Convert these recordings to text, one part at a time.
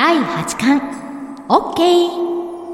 第8巻 OK。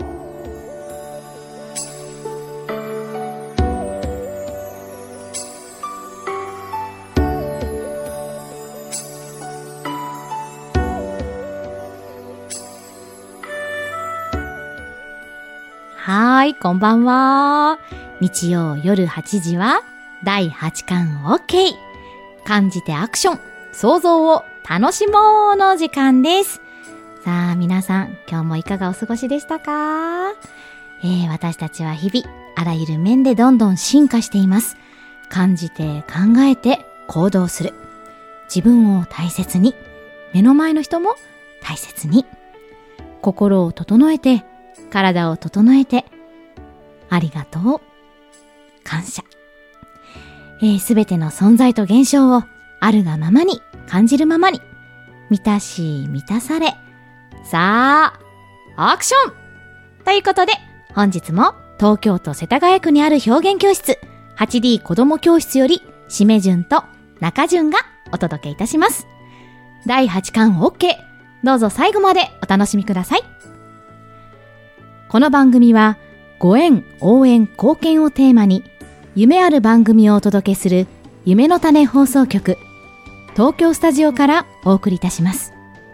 はい、こんばんは。日曜夜8時は第8巻 OK。感じてアクション、想像を楽しもうの時間です。さあ皆さん、今日もいかがお過ごしでしたか？私たちは日々あらゆる面でどんどん進化しています。感じて考えて行動する。自分を大切に、目の前の人も大切に。心を整えて、体を整えて、ありがとう、感謝。すべての存在と現象をあるがままに、感じるままに、満たし満たされ、さあ、アクションということで、本日も東京都世田谷区にある表現教室 8D 子ども教室よりしめじゅんと中じゅんがお届けいたします。第8巻 OK。どうぞ最後までお楽しみください。この番組はご縁、応援、貢献をテーマに夢ある番組をお届けする夢の種放送局東京スタジオからお送りいたします。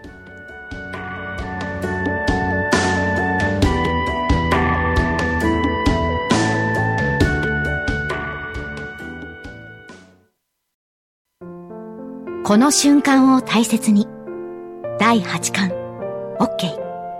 この瞬間を大切に第8巻 OK。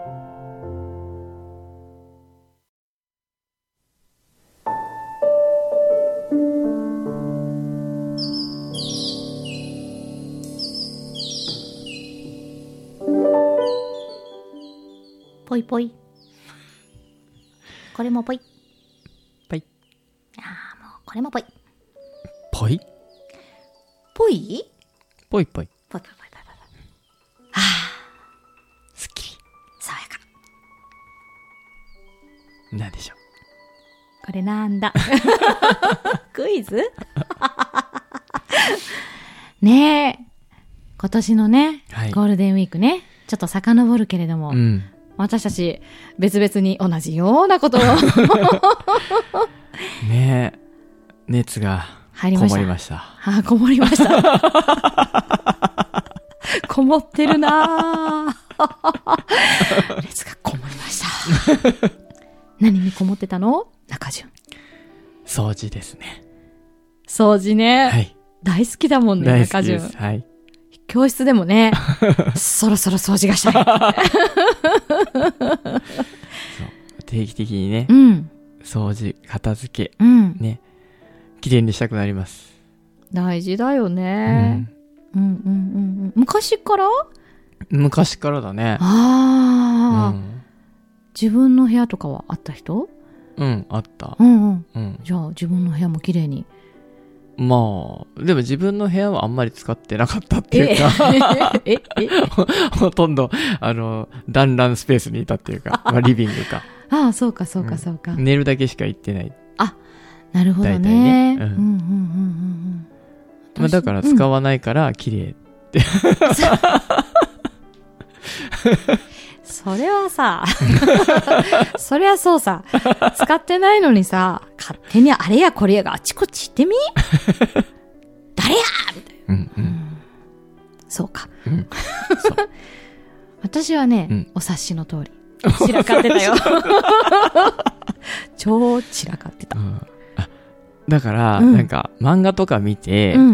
ぽいぽい。これもぽい。 ぽい。 もうこれもぽい。 ぽいぽいぽいぽい。 ぽいぽいぽいぽい。はぁ。 すっきり。 爽やか。 なんでしょう。 これなんだクイズねえ。今年のね、 はい、 ゴールデンウィークね。ちょっと遡るけれども。 うん、 私たち別々に同じようなことをねえ、熱がこもりました。 こもりましたこもってるな熱がこもりました何にこもってたの？中順。 掃除ですね。 掃除ね、 はい、 大好きだもんね。 大好きです。 中順、 はい、 教室でもねそろそろ掃除がしたいそう定期的にね、 うん、 掃除、片付け、 うん、 ね、きれいにしたくなります。 大事だよね、うん、うんうんうんうん。昔からだね。 ああ、うん、 自分の部屋とかはあった人？ うん、あった、 うんうんうん、 じゃあ自分の部屋もきれいに。 まあでも自分の部屋はあんまり使ってなかったっていうかほとんど団らんスペースにいたっていうか、まあ、リビングかああそうかそうかそうか、 寝るだけしか行ってない。 あ、なるほどね。 大体ね、うん、 うんうんうんうんまあ、だから使わないから綺麗って、 それはさそれはそうさ、使ってないのにさ、勝手にあれやこれやがあちこち行ってみ誰やみたいな、 うんうん、 そうか、 うん、そう私はね、 うん、 お察しの通り散らかってたよ超散らかってた、 うん、だから、 うん、 なんか漫画とか見て、 うん、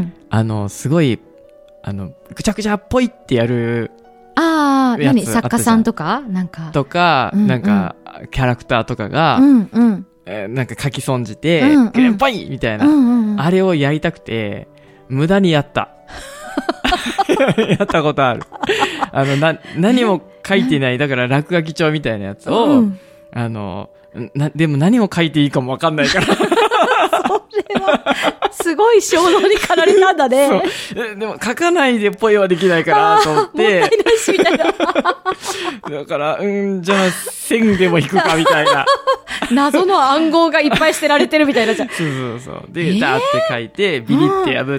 すごいぐちゃぐちゃっぽいってやる何作家さんとかなんかとか、うんうん、なんかキャラクターとかが、 うんうんなんか書き損じて、 うんうん、 グレンポイみたいな、うんうんうん、あれをやりたくて無駄にやったやったことある何も書いてない、だから落書き帳みたいなやつを、うん、でも何を書いていいかもわかんないからそれはすごい衝動に駆られたんだね。 そうでも書かないでポイはできないからと思って、 もったいないしみたいなだからじゃあ線でも引くかみたいな謎の暗号がいっぱい捨てられてるみたいなじゃん。 そうそうそう。で、ダーって書いて、ビリって破って、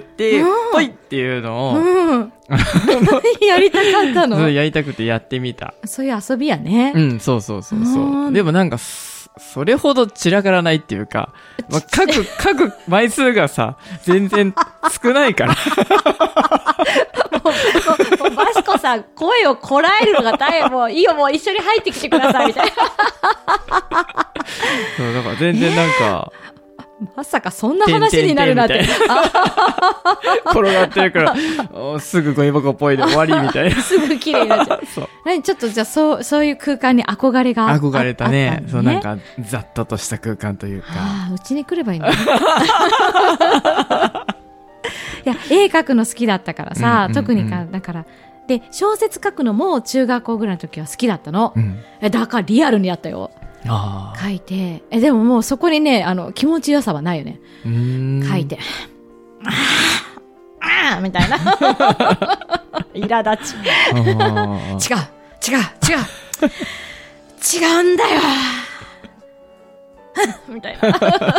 ポイっていうのを、 やりたかったの。 そう、やりたくてやってみた。 そういう遊びやね。 うん、そうそうそうそう。でもなんか、それほど散らからないっていうか、まあ、書く枚数がさ、全然少ないから。 もうバシコさん、声をこらえるのが大変。もういいよ、もう一緒に入ってきてください、みたいな。 そう、だから全然なんか、 まさかそんな話になるなんて。 転がってるから、すぐゴミ箱っぽいで終わりみたいな。 すぐ綺麗になっちゃう。そう。ちょっとじゃあそういう空間に憧れが憧れたね。そう、なんか、ざっととした空間というか。 うちに来ればいいんだね。いや、絵描くの好きだったからさ、特にだから、で、小説書くのも中学校ぐらいの時は好きだったの。だからリアルにやったよ。書いて。でももうそこにね、気持ちよさはないよね。書いて。みたいな。苛立ち。違うんだよみたいな。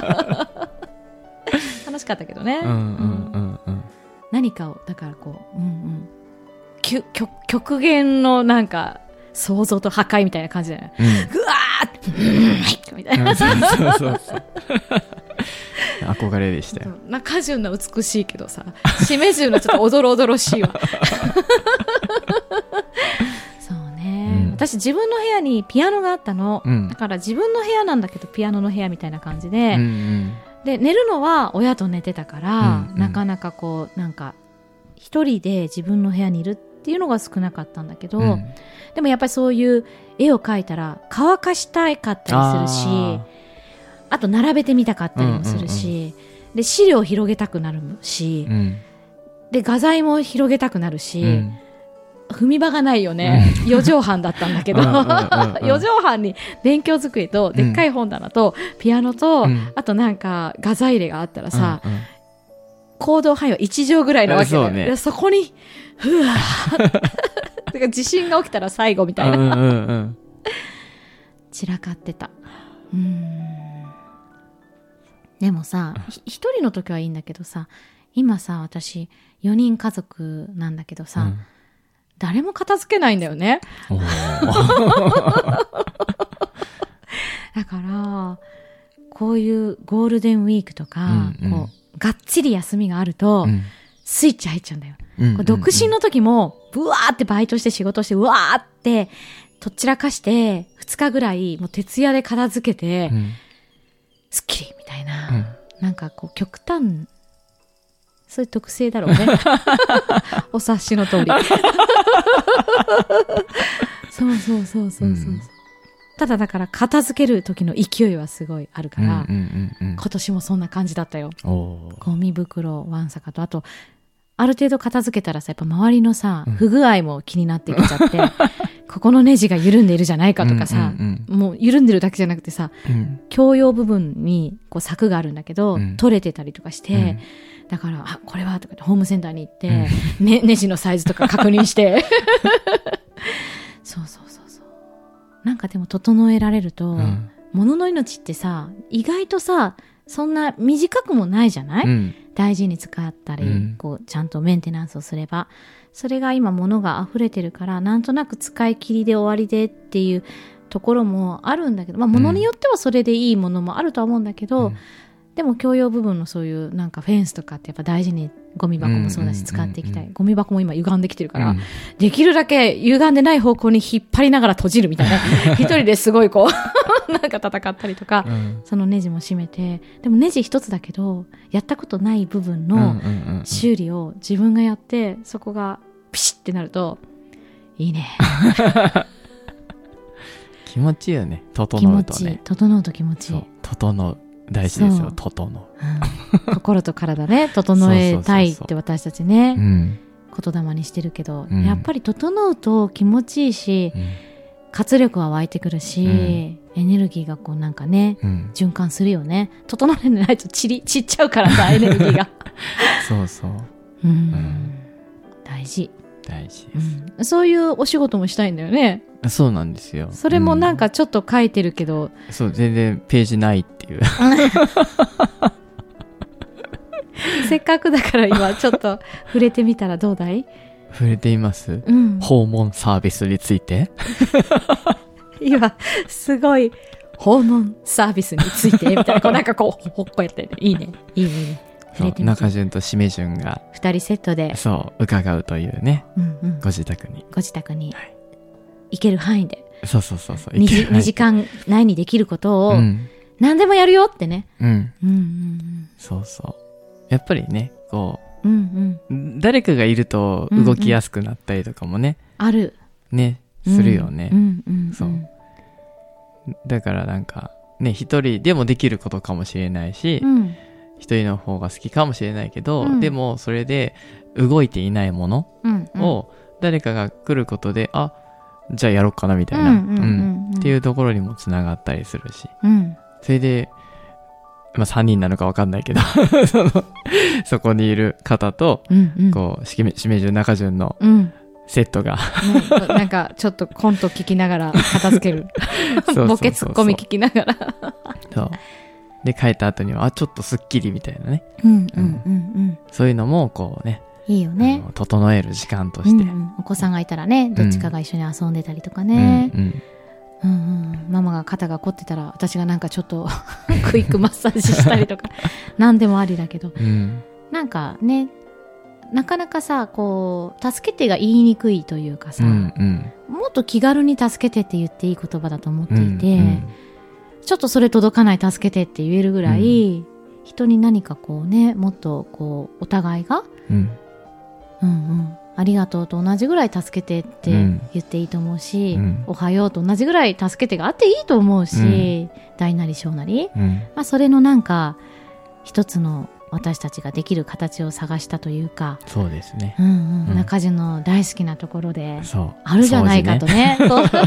楽しかったけどね。何かを、だからこう、極限のなんか、想像と破壊みたいな感じだよね。ぐわーってみたいな。そう。 憧れでしたよ。 中順の美しいけどさ、締め順のちょっとおどろおどろしいわ。そうね、私自分の部屋にピアノがあったの。だから自分の部屋なんだけどピアノの部屋みたいな感じで、で寝るのは親と寝てたから、なかなかこうなんか一人で自分の部屋にいるっていうのが少なかったんだけど、でもやっぱりそういう絵を描いたら乾かしたいかったりするし、あと並べてみたかったりもするし、で資料を広げたくなるし、で画材も広げたくなるし、踏み場がないよね。4畳半だったんだけど、4畳半に勉強机とでっかい本棚とピアノと、あとなんか画材入れがあったらさ、行動範囲は1畳ぐらいなわけだよね。そこにふわー地震が起きたら最後みたいな。散らかってた。でもさ、一人の時はいいんだけどさ、今さ、私4人家族なんだけどさ、誰も片付けないんだよね。だからこういうゴールデンウィークとか、こうがっちり休みがあると、スイッチ入っちゃうんだよ。独身の時もブワーってバイトして仕事してうわーってとっちらかして2日ぐらいもう徹夜で片付けて、すっきりみたいな、なんかこう極端、そういう特性だろうね。お察しの通り。そう。ただだから片付ける時の勢いはすごいあるから、今年もそんな感じだったよ。ゴミ袋わんさかと、あとある程度片付けたらさ、やっぱ周りのさ、不具合も気になってきちゃって、ここのネジが緩んでいるじゃないかとかさ、もう緩んでるだけじゃなくてさ、共用部分にこう柵があるんだけど、取れてたりとかして、だから、これはとかホームセンターに行って、ネジのサイズとか確認して、そう。なんかでも整えられると、物の命ってさ、意外とさ、そんな短くもないじゃない？大事に使ったり、こうちゃんとメンテナンスをすれば、それが今物が溢れてるから、なんとなく使い切りで終わりでっていうところもあるんだけど、物によってはそれでいいものもあるとは思うんだけど、でも共用部分のそういうなんかフェンスとかってやっぱ大事に、ゴミ箱もそうだし使っていきたい。ゴミ箱も今歪んできてるから、できるだけ歪んでない方向に引っ張りながら閉じるみたいな。一人ですごいこう、なんか戦ったりとか、そのネジも閉めて、でもネジ一つだけど、やったことない部分の修理を自分がやって、そこがピシッってなると、いいね。 気持ちいいよね。整うとね。 整うと気持ちいい。 整う。大事ですよ、整う。 心と体ね、整えたいって私たちね、言霊にしてるけど、やっぱり整うと気持ちいいし、活力は湧いてくるし、エネルギーがこうなんかね、循環するよね。整えないと散っちゃうからさ、エネルギーが。 そう。 大事。 大事です、 うん、そういうお仕事もしたいんだよね。 そうなんですよ。 それもなんかちょっと書いてるけど、 そう全然ページないっていうせっかくだから今ちょっと触れてみたらどうだい？ 触れています、 うん、 訪問サービスについて今すごい訪問サービスについてみたいな、こうなんかこうほっこやっていいねいいねいいね。 中順としめ順が 2人セットでそう伺うというね、 うんうん、 ご自宅に行ける範囲で、 そうそうそうそう 2時間内にできることを何でもやるよってね、 うんうんうんうん、 そうそうやっぱりねこう、 うんうん、 誰かがいると動きやすくなったりとかもね、 あるねするよね、 うんうんうんうん、 そうだからなんかね一人でもできることかもしれないし、 うん一人の方が好きかもしれないけど、うん、でもそれで動いていないものを誰かが来ることで、あ、じゃあやろうかなみたいなっていうところにもつながったりするし、うん、それで、まあ、3人なのか分かんないけどそこにいる方と、うんうん、こうしめ順中順のセットが、 うん、なんかちょっとコント聞きながら片付けるボケツッコミ聞きながらそうで帰った後にはちょっとスッキリみたいなね、 うんうんうんうん、 そういうのもこうねいいよね、 整える時間として、 うんうん、お子さんがいたらねどっちかが一緒に遊んでたりとかね、うんうんうんうん、ママが肩が凝ってたら私がなんかちょっとクイックマッサージしたりとか何でもありだけど、うん、なんかねなかなかさこう助けてが言いにくいというかさ、うんうん、もっと気軽に助けてって言っていい言葉だと思っていて、うんうんちょっとそれ届かない助けてって言えるぐらい、うん、人に何かこうねもっとこうお互いが、うんうんうん、ありがとうと同じぐらい助けてって言っていいと思うし、うん、おはようと同じぐらい助けてがあっていいと思うし、うん、大なり小なり、うんまあ、それのなんか一つの私たちができる形を探したというかそうですね、 うんうんうん、中順の大好きなところであるじゃないかとね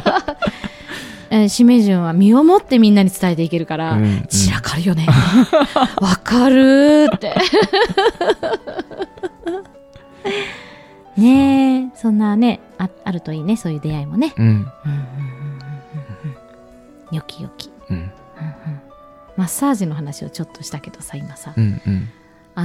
しめ順は身をもってみんなに伝えていけるから、うんうん、散らかるよねわかるってねえそんなね あるといいねそういう出会いもね、うんうんうんうんうん、よきよき、うんうんうん、マッサージの話をちょっとしたけどさ今さ、うんうん、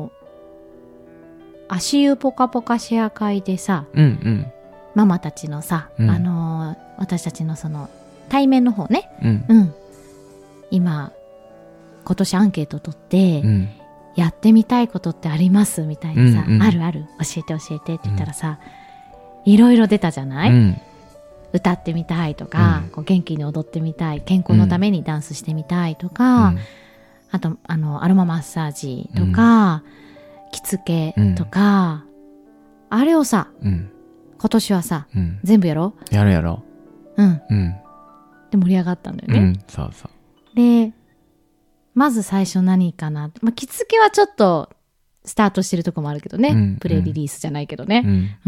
足湯ポカポカシェア会でさ、うんうんママたちのさ、うん私たちのその対面の方ね、うんうん、今年アンケート取って、うん、やってみたいことってありますみたいなさ、うんうん、あるある教えてって言ったらさ、いろいろ出たじゃない、うん、歌ってみたいとか、こう元気に踊ってみたい健康のためにダンスしてみたいとか、あとアロママッサージとか、着付けとか、あれをさ、今年はさ、全部やろうやろううん、うん、で盛り上がったんだよね、 そうそうでまず最初何かな、まあ、着付けはちょっとスタートしてるとこもあるけどね、プレリリースじゃないけどね、うんうんうん、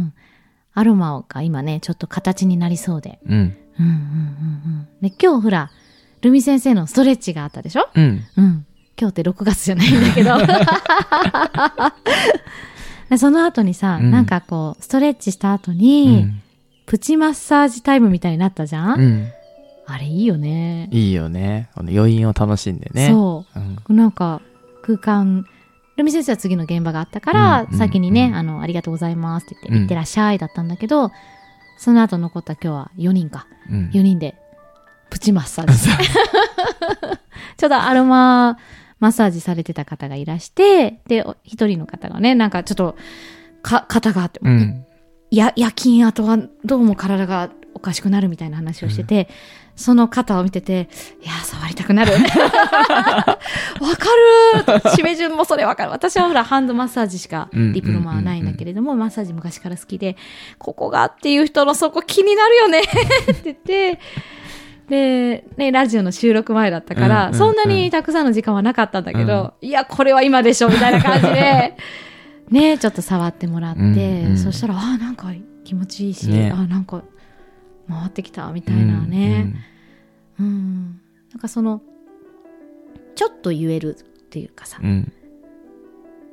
アロマが今ねちょっと形になりそうで、で今日ほらルミ先生のストレッチがあったでしょ、今日って6月じゃないんだけどでその後にさ、なんかこうストレッチした後に、プチマッサージタイムみたいになったじゃん、あれいいよねいいよねこの余韻を楽しんでねそう、なんか空間ルミ先生は次の現場があったから、先にね、ありがとうござちって言って、行ってらっしゃいだったんだけどその後残った今日は4人か、4人でプチマッサージちょうどアロママッサージされてた方がいらして、で一人の方がねなんかちょっと肩があって、夜勤後はどうも体がおかしくなるみたいな話をしてて、その肩を見てていや触りたくなるわかるしめ順もそれわかる。私はほらハンドマッサージしかディプロマはないんだけれども、マッサージ昔から好きでここがっていう人のそこ気になるよねって言ってで、ね、ラジオの収録前だったから、そんなにたくさんの時間はなかったんだけど、いやこれは今でしょみたいな感じでねちょっと触ってもらって、そしたらなんか気持ちいいし、ね、なんか回ってきたみたいなね、なんかそのちょっと言えるっていうかさ、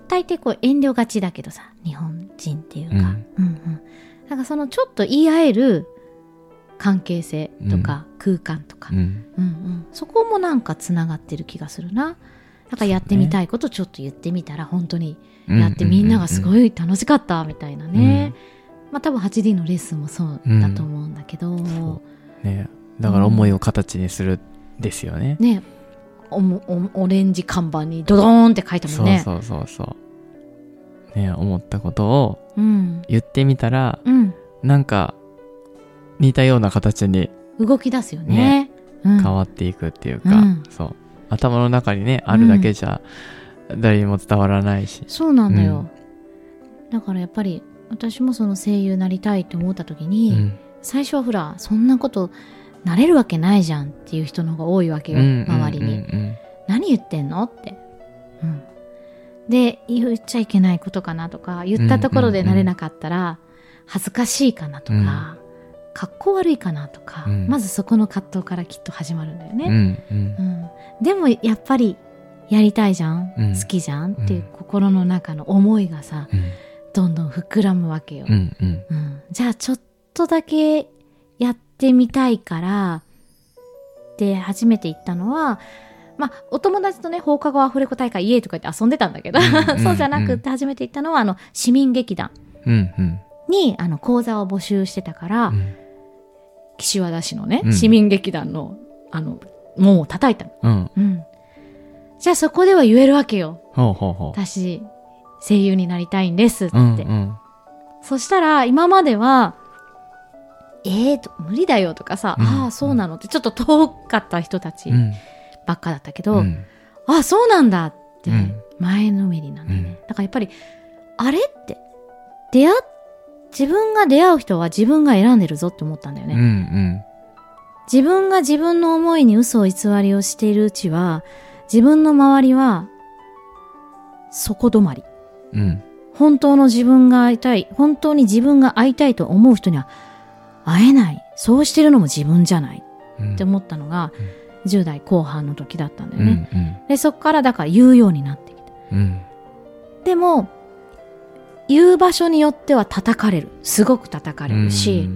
大抵こう遠慮がちだけどさ、日本人っていうか、なんかそのちょっと言い合える関係性とか空間とか、そこもなんかつながってる気がするな。だからやってみたいことちょっと言ってみたら本当にやってみんながすごい楽しかったみたいなね。まあ多分 8D のレッスンもそうだと思うんだけど、 ね、だから思いを形にするですよね。 ね、オレンジ看板にドドーンって書いたもんね。 そうね、思ったことを言ってみたら、なんか似たような形に動き出すよね。 変わっていくっていうか、そう頭の中にねあるだけじゃ誰にも伝わらないし、 そうなんだよ、だからやっぱり私もその声優になりたいと思った時に、最初はほらそんなことなれるわけないじゃんっていう人の方が多いわけよ、周りに、何言ってんのって、で言っちゃいけないことかなとか、言ったところでなれなかったら恥ずかしいかなとか、かっこ悪いかなとか、まずそこの葛藤からきっと始まるんだよね、でもやっぱりやりたいじゃん、好きじゃんっていう心の中の思いがさ、どんどん膨らむわけよ、じゃあちょっとだけやってみたいからって初めて行ったのは、まあお友達とね放課後アフレコ大会イエーとか言って遊んでたんだけど、そうじゃなくって初めて行ったのは市民劇団に講座を募集してたから、岸和田市のね、市民劇団の門を叩いたの、じゃあそこでは言えるわけよ、私声優になりたいんですって、そしたら今までは無理だよとかさ、ああそうなのってちょっと遠かった人たちばっかだったけど、ああそうなんだって前のめりなんだよね、だからやっぱりあれって自分が出会う人は自分が選んでるぞって思ったんだよね、自分が自分の思いに嘘を偽りをしているうちは自分の周りは底止まり、本当の自分が会いたい、本当に自分が会いたいと思う人には会えない、そうしてるのも自分じゃないって思ったのが、10代後半の時だったんだよね、でそっからだから言うようになってきた、でも言う場所によっては叩かれる、すごく叩かれるし、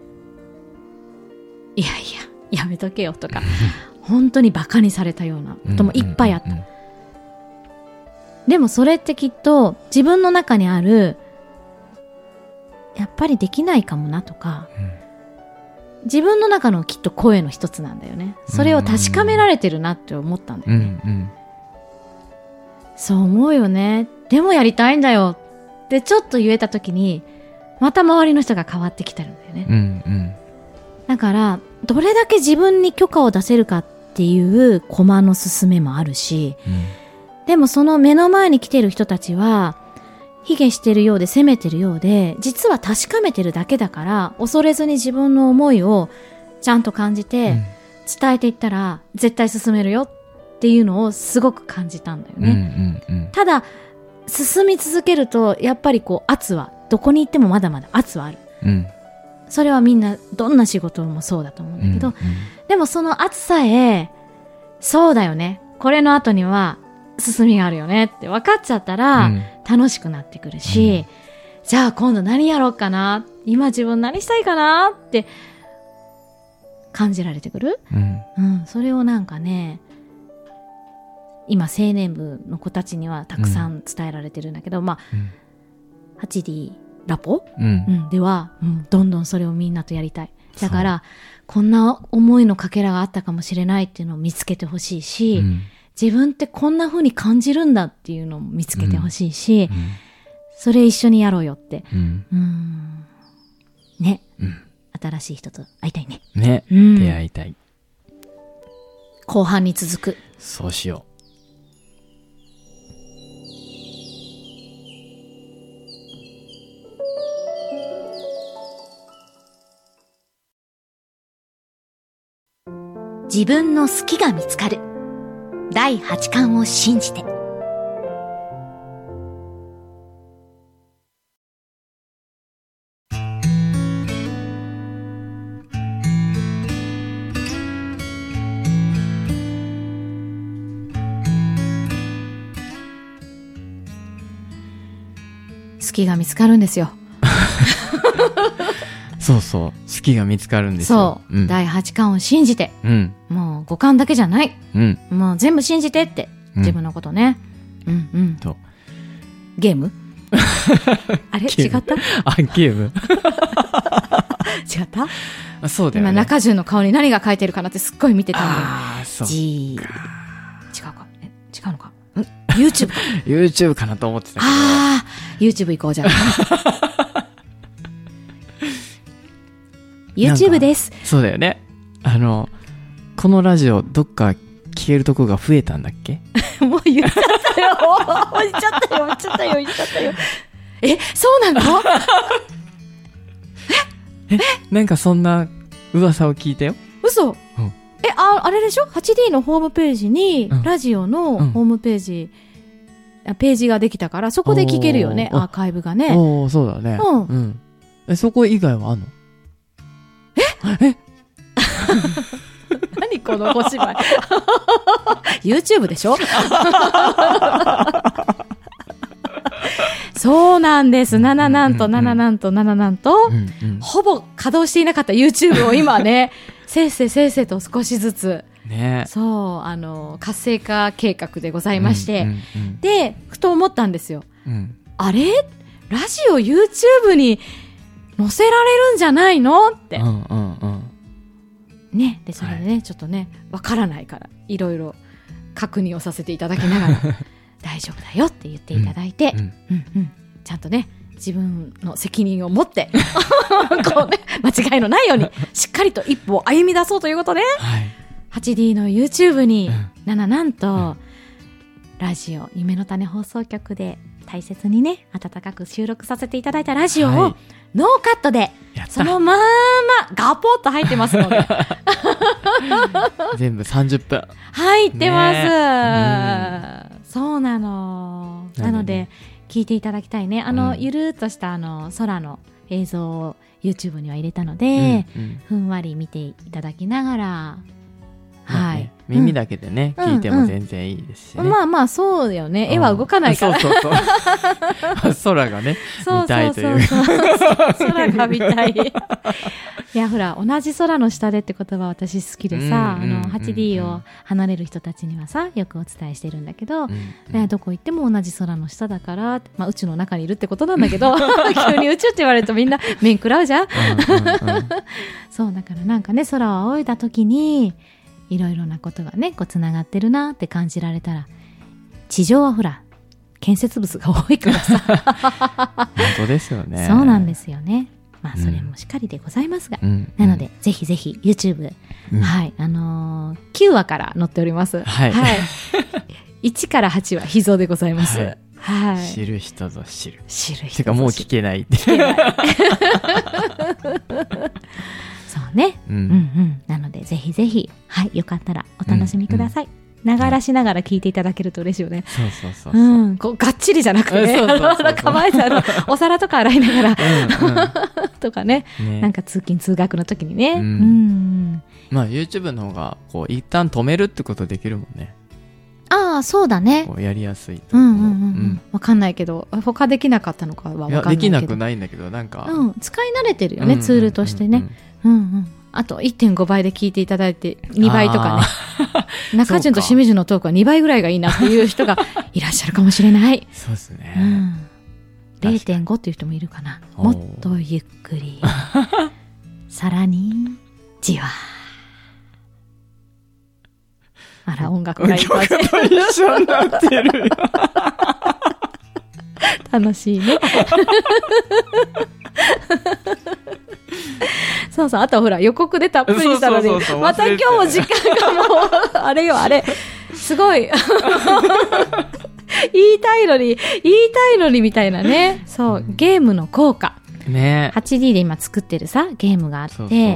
いやいややめとけよとか本当にバカにされたようなこともいっぱいあった、でもそれってきっと自分の中にあるやっぱりできないかもなとか、自分の中のきっと声の一つなんだよね。それを確かめられてるなって思ったんだよね、そう思うよね。でもやりたいんだよってちょっと言えた時にまた周りの人が変わってきてるんだよね、だからどれだけ自分に許可を出せるかっていう駒の進めもあるし、でもその目の前に来てる人たちは卑下してるようで責めてるようで、実は確かめてるだけだから、恐れずに自分の思いをちゃんと感じて伝えていったら絶対進めるよっていうのをすごく感じたんだよね、ただ進み続けるとやっぱりこう圧はどこに行ってもまだまだ圧はある、それはみんなどんな仕事もそうだと思うんだけど、でもその圧さえそうだよね、これの後には進みがあるよねって分かっちゃったら楽しくなってくるし、じゃあ今度何やろうかな、今自分何したいかなって感じられてくる、それをなんかね今青年部の子たちにはたくさん伝えられてるんだけど、8D ラポ、では、どんどんそれをみんなとやりたい。だからこんな思いのかけらがあったかもしれないっていうのを見つけてほしいし、自分ってこんな風に感じるんだっていうのを見つけてほしいし、それ一緒にやろうよって、ね、新しい人と会いたいね。 ね、出会いたい。 後半に続く。 そうしよう。 自分の好きが見つかる。第8巻を信じて。 きが見つかるんですよ。 そうそう、好きが見つかるんですよ。 そう、第8巻を信じて、もう5巻だけじゃない、もう全部信じてって、自分のことね。とゲームあれ違った？ ゲーム違った？ そうだよね。 今中潤の顔に何が書いてるかなってすっごい見てたんで。 そう。 違うか？違うのか？YouTube か YouTube かなと思ってたけど。 YouTube 行こうじゃん。YouTube です。 そうだよね。このラジオどっか聞けるとこが増えたんだっけ？ もう言っちゃったよ。言っちゃったよ。そうなの？ なんかそんな噂を聞いたよ。 嘘？あれでしょ？ 8D のホームページに、ラジオのホームページ、ページができたから、そこで聞けるよね、アーカイブがね。 そうだね。そこ以外はあんの？ 何この小芝居。YouTube でしょ？そうなんです。7なんと、ほぼ稼働していなかった YouTube を今ね、せいせいと少しずつ、そう活性化計画でございまして、でふと思ったんですよ。あれ？ラジオ YouTube に載せられるんじゃないのって。ね、でそれでね、ちょっとねわからないからいろいろ確認をさせていただきながら大丈夫だよって言っていただいて、ちゃんとね自分の責任を持ってこうね間違いのないようにしっかりと一歩を歩み出そうということで、8D の YouTube に、なんと、ラジオ夢の種放送局で大切にね温かく収録させていただいたラジオを、ノーカットでそのまーまガポッと入ってますので全部30分入ってます、そうなの。なので聞いていただきたいね。ゆるーっとした空の映像を YouTube には入れたので、ふんわり見ていただきながら、 耳だけでね、聞いても全然いいですしね。 まあそうだよね。絵は動かないから。 そう空がね見たいという。 空が見たい。いやほら、同じ空の下でって言葉私好きでさ、8D を離れる人たちにはさよくお伝えしてるんだけど、どこ行っても同じ空の下だから、宇宙の中にいるってことなんだけど急に宇宙って言われるとみんな面食らうじゃん。そうだからなんかね、空を仰いだ時にいろいろなことがねこうつながってるなって感じられたら、地上はほら建設物が多いからさ本当ですよね。 そうなんですよね。それもしっかりでございますが、なのでぜひぜひ YouTube、9話から載っております。1から8話秘蔵でございます。 知る人ぞ知る。 てかもう聞けない。 そうね。なのでぜひぜひ、よかったらお楽しみください。ながらしながら聞いていただけると嬉しいよね。こうがっちりじゃなくてね、構えてお皿とか洗いながらとかね、なんか通勤通学の時にね。 YouTube の方がこう一旦止めるってことできるもんね。 そうだね。 やりやすい。 わかんないけど、他できなかったのかはわかんないけど。 できなくないんだけど、なんか使い慣れてるよね、ツールとしてね。あと 1.5 倍で聞いていただいて2倍とかね、中潤と清水のトークは2倍ぐらいがいいなっていう人がいらっしゃるかもしれない。 そうですね。 0.5 っていう人もいるかな。もっとゆっくりさらにじわあら、音楽がいっぱい一緒になってる楽しいねそうそう、あとはほら予告でたっぷりしたのに、また今日も時間がもうあれよあれすごい言いたいのにみたいなね。そう、ゲームの効果ね、8D で今作ってるさゲームがあって、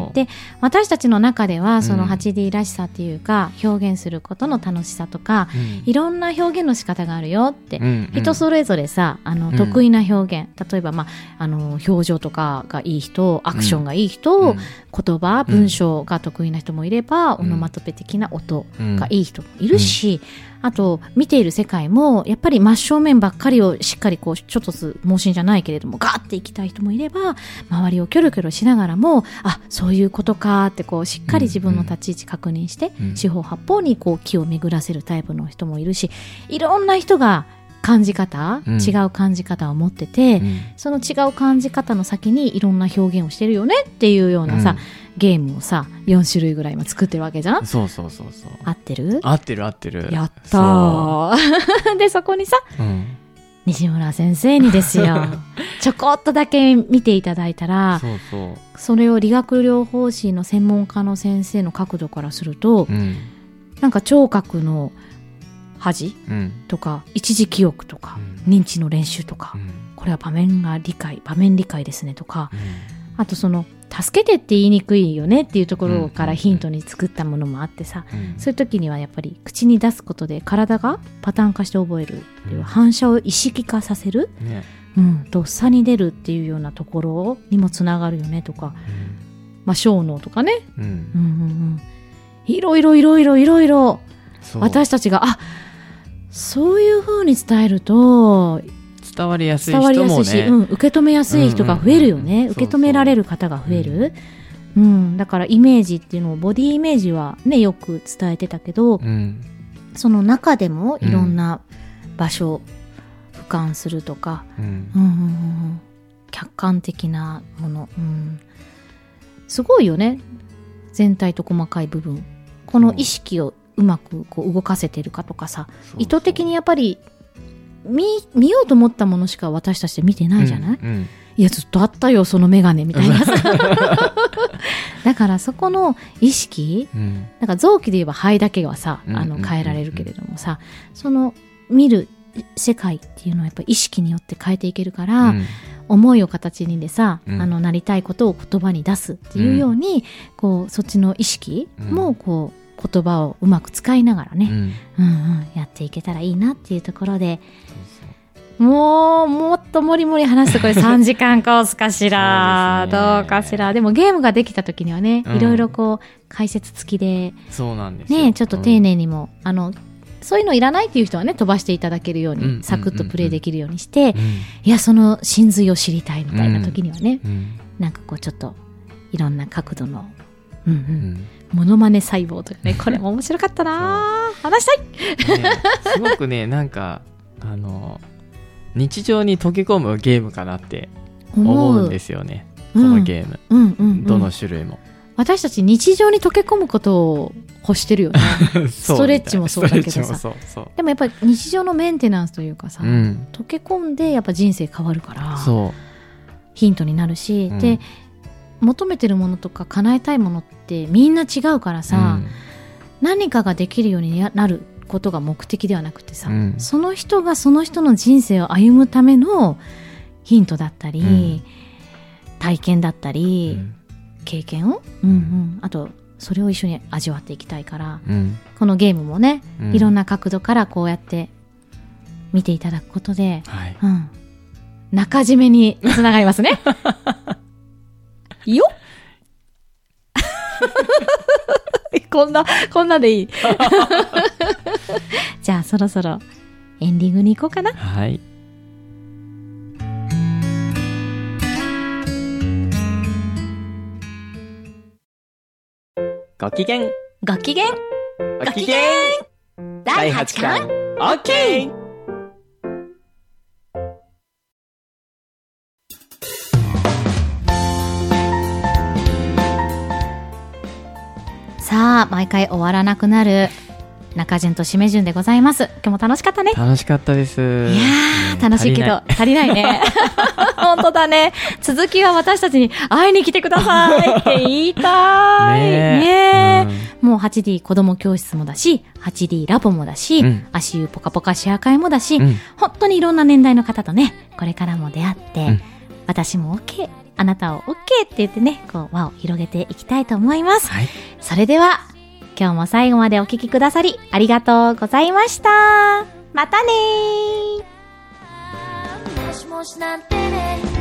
で私たちの中ではその 8D らしさっていうか、表現することの楽しさとか、いろんな表現の仕方があるよって、人それぞれさ得意な表現、例えば、表情とかがいい人、アクションがいい人、言葉文章が得意な人もいれば、オノマトペ的な音がいい人もいるし、 あと見ている世界もやっぱり真正面ばっかりをしっかりこうちょっとずつ盲信じゃないけれどもガーって行きたい人もいれば、周りをキョロキョロしながらもそういうことかってこうしっかり自分の立ち位置確認して、四方八方にこう気を巡らせるタイプの人もいるし、いろんな人が感じ方、違う感じ方を持ってて、その違う感じ方の先にいろんな表現をしてるよねっていうようなさ、ゲームをさ4種類ぐらい今作ってるわけじゃん。 そう合ってる合ってるやったーでそこにさ、西村先生にですよちょこっとだけ見ていただいたら、それを理学療法士の専門家の先生の角度からすると、なんか聴覚の恥、とか一時記憶とか、認知の練習とか、これは場面理解ですねとか、あとその助けてって言いにくいよねっていうところからヒントに作ったものもあってさ、そういう時にはやっぱり口に出すことで体がパターン化して覚えるっていう、反射を意識化させる、とっさに出るっていうようなところにもつながるよねとか、小脳とかね、いろいろ私たちがそういう風に伝えると伝わりやすい人もね、 受け止めやすい人が増えるよね。受け止められる方が増える。だからイメージっていうのをボディイメージはねよく伝えてたけど、その中でもいろんな場所、俯瞰するとか、客観的なもの、すごいよね。全体と細かい部分、この意識をうまくこう動かせてるかとかさ、意図的にやっぱり見ようと思ったものしか私たちで見てないじゃない、いやずっとあったよそのメガネみたいなさだからそこの意識、なんか臓器で言えば肺だけはさ変えられるけれどもさ、その見る世界っていうのはやっぱり意識によって変えていけるから、思いを形にでさ、なりたいことを言葉に出すっていうように、こうそっちの意識もこう言葉をうまく使いながらね、やっていけたらいいなっていうところで、もっともりもり話すとこれ3時間コースかしら、どうかしら。でもゲームができた時にはね、いろいろこう解説付きで、 そうなんですよね、ちょっと丁寧にも、そういうのいらないっていう人はね飛ばしていただけるように、サクッとプレイできるようにして、いやその真髄を知りたいみたいな時にはね、なんかこうちょっといろんな角度のモノマネ細胞とかね、これも面白かったな話したい、 すごくねなんか日常に溶け込むゲームかなって思うんですよね、このゲーム、どの種類も。 私たち日常に溶け込むことを欲してるよねストレッチもそうだけどさ、でもやっぱり日常のメンテナンスというかさ、溶け込んでやっぱ人生変わるからヒントになるし、で求めてるものとか叶えたいものってみんな違うからさ、何かができるようになることが目的ではなくてさ、その人がその人の人生を歩むためのヒントだったり、体験だったり、経験を、あとそれを一緒に味わっていきたいから、このゲームもね、いろんな角度からこうやって見ていただくことで、中締めにつながりますねよこんなでいいじゃあそろそろエンディングに行こうかな。 はい。ご機嫌第8巻 OK。 さあ毎回終わらなくなる中順と締め順でございます。今日も楽しかったね。 楽しかったです。いやー楽しいけど足りないね本当だね。続きは私たちに会いに来てくださいって言いたいね。もう 8D 子供教室もだし 8D ラボもだし、足湯ポカポカシェア会もだし、本当にいろんな年代の方とねこれからも出会って、私も OKあなたを OK って言ってねこう輪を広げていきたいと思います、それでは今日も最後までお聞きくださりありがとうございました。またねー。もしもしなんてね